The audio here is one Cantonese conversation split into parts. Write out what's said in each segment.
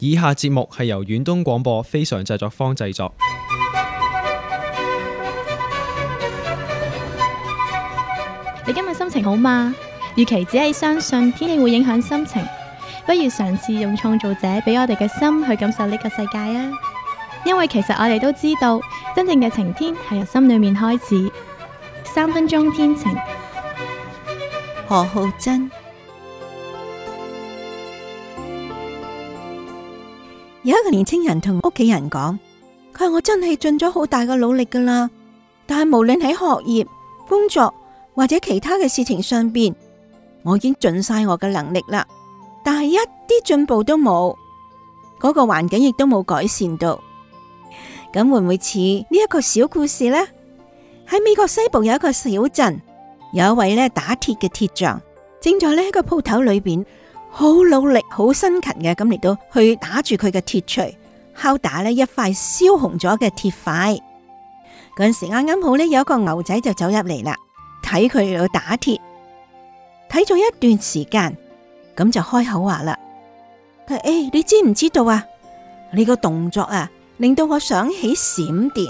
以下節目係由遠東廣播非常製作坊製作。 你今日心情好嗎？與其只係相信天氣會影響心情，不如嘗試用創造者俾我哋嘅心去感受呢個世界啊！因為其實我哋都知道，真正嘅晴天係由心裏面開始。3分鐘天晴， 何浩珍。有一個年青人同屋企人講，佢話我真係盡咗好大嘅努力噶啦，但係無論喺學業、工作或者其他嘅事情上邊，我已經盡晒我嘅能力啦，但係一啲進步都冇，嗰個環境亦都冇改善到。咁會唔會似呢一個小故事呢？喺美國西部有一個小鎮，有一位打鐵嘅鐵匠，正在喺個鋪頭裏邊好努力、好辛勤嘅咁嚟到去打住佢嘅鐵錘，敲打一塊燒紅咗嘅鐵塊。嗰陣時啱啱好有一個牛仔就走入嚟啦，睇佢嚟到打鐵，睇咗一段時間，咁就開口話啦：你知唔知道啊？你個動作啊，令到我想起閃電。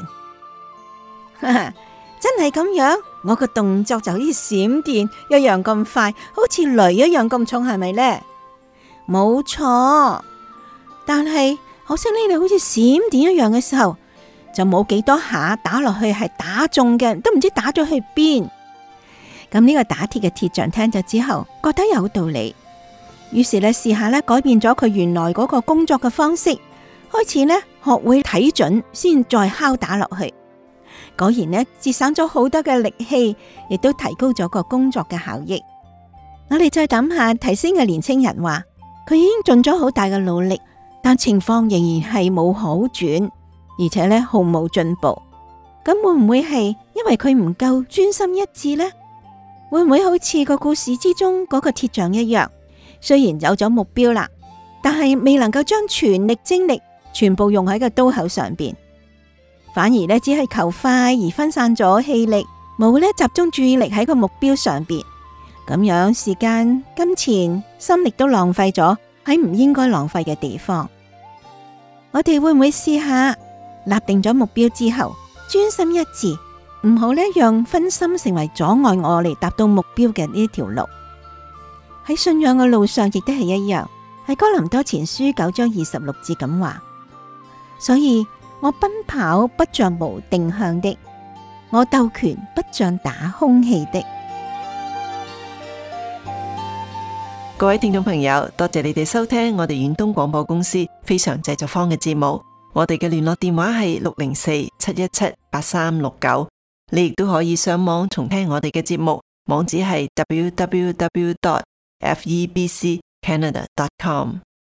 真係咁樣，我個動作就好似閃電一樣咁快，好似雷一樣咁重，係咪呢？冇錯，但係可惜呢，你好似閃電一樣嘅時候，就冇幾多下打落去係打中嘅，都唔知打咗去邊。咁呢個打鐵嘅鐵匠聽咗之後，覺得有道理，於是試下改變咗佢原來嗰個工作嘅方式，開始學會睇準，先再敲打落去。果然節省咗好多嘅力氣，亦都提高咗個工作嘅效益。我哋再諗下提先嘅年青人話，佢已經盡咗好大嘅努力，但情況仍然係冇好轉，而且毫無進步。咁會唔會係因為佢唔夠專心一致呢？會唔會好似個故事之中嗰個鐵匠一樣，雖然有咗目標啦，但係未能夠將全力精力全部用喺個刀口上邊，反而只係求快而分散咗氣力，冇集中注意力喺個目標上邊，咁樣時間、金錢、心力都浪費咗喺唔應該浪費嘅地方。我哋會唔會試下立定咗目標之後，專心一致，唔好讓分心成為阻礙我嚟達到目標嘅呢條路。喺信仰嘅路上亦都係一樣，喺哥林多前書9章26節咁話，所以我奔跑不像無定向的，我鬥拳不像打空氣的。 各位聽眾朋友，多謝你哋收聽我哋遠東廣播公司非常製作坊嘅節目。我哋嘅聯絡電話係604-717-8369，你亦都可以上網重聽我哋嘅節目，網址係 www.febccanada.com。